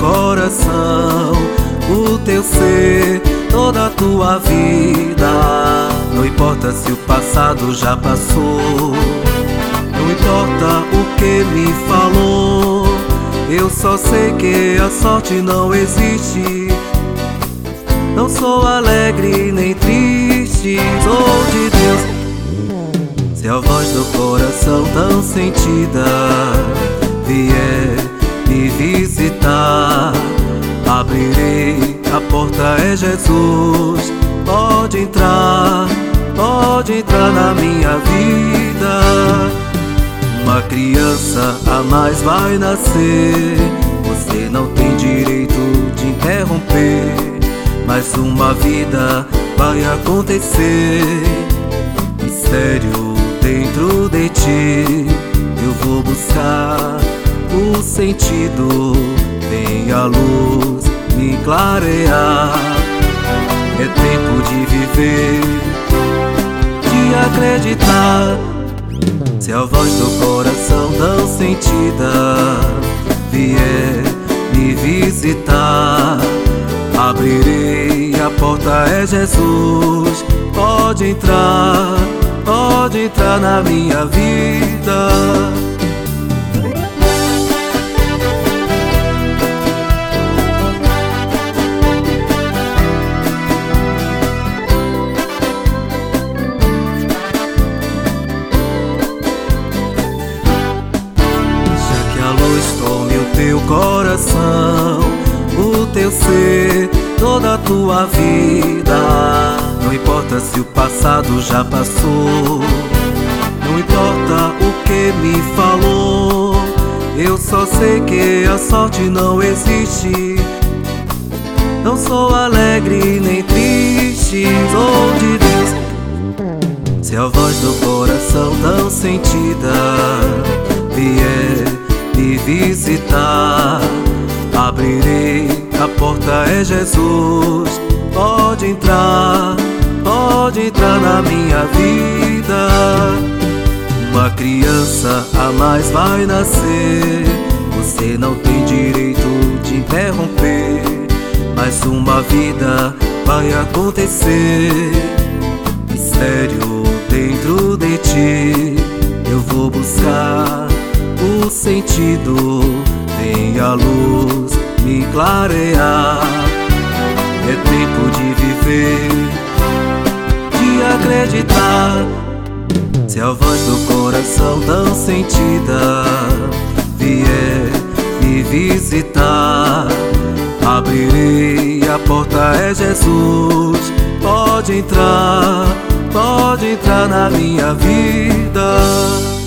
coração, o teu ser, toda a tua vida. Não importa se o passado já passou, não importa o que me falou. Eu só sei que a sorte não existe. Não sou alegre nem triste, sou de Deus. Se a voz do coração tão sentida vier me visitar, abrirei, a porta é Jesus. Pode entrar na minha vida. Uma criança a mais vai nascer, você não tem direito de interromper. Mas uma vida vai acontecer, mistério dentro de ti. Eu vou buscar o sentido, vem a luz me clarear. É tempo de viver, de acreditar. Se a voz do coração tão sentida vier me visitar, abrirei, a porta é Jesus. Pode entrar na minha vida. Já que a luz tome o teu coração, o teu ser, toda a tua vida. Não importa se o passado já passou, não importa o que me falou. Eu só sei que a sorte não existe. Não sou alegre nem triste, sou de Deus. Se a voz do coração tão sentida vier me visitar, abrirei, a porta é Jesus. Pode entrar na minha vida. Uma criança a mais vai nascer, você não tem direito de interromper. Mas uma vida vai acontecer, mistério dentro de ti. Eu vou buscar o sentido, vem a luz me clarear. É tempo de viver, de acreditar. Se a voz do coração tão sentida vier me visitar, abrirei, a porta é Jesus. Pode entrar na minha vida.